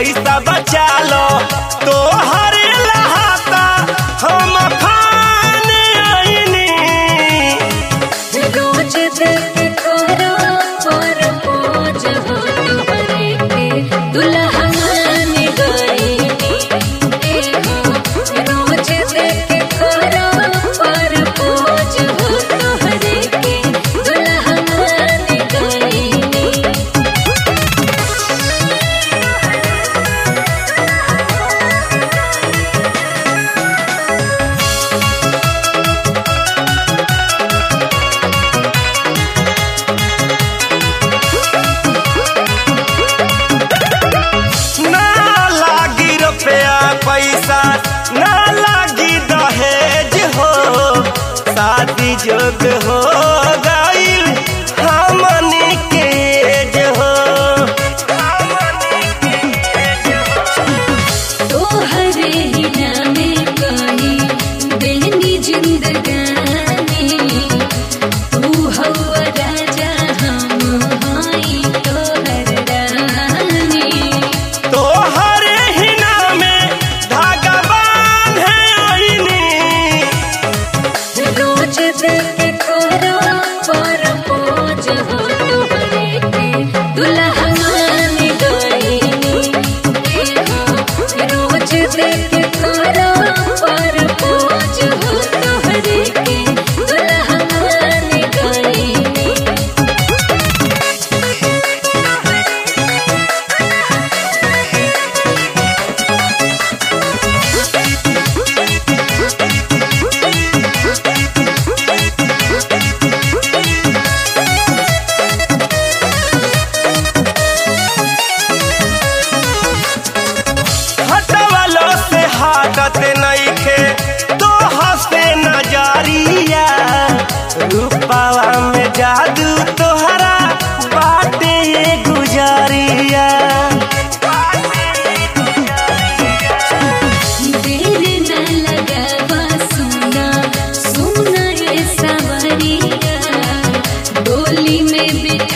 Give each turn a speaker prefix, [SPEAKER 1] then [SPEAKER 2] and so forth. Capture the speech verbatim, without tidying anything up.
[SPEAKER 1] पैसा बचा लो तो हरे लहाता हम खाने आईनी
[SPEAKER 2] रोज देख करो पर पोज हो तोहरे के दुल्हा मान गईनी रोज देख करो पर पोज हो तोहरे के दुल्हा मान गईनी।
[SPEAKER 1] पैसा ना लागी दहेज हो शादी जोग हो गईल हमनी के एज हो
[SPEAKER 2] तोहरे ही नामे कही देनी जिंदगानी तू हवा राजा हम हई तोहर रानी
[SPEAKER 1] तोहरे ही नामे धागा बांधे आईनी
[SPEAKER 2] रोज देख करो पर पोज हो तोहरे के दुल्हा मान गईनी रोज देख करो पर पोज हो तोहरे के दुल्हा मान गईनी।
[SPEAKER 1] हटवालो से हाटत नइखे तो हंसे नजरिया रूपावा में जादू तोहरा बाटे ये गुजरिया
[SPEAKER 2] देर न लगावा सुना सुना ये सवरिया डोली में बिठ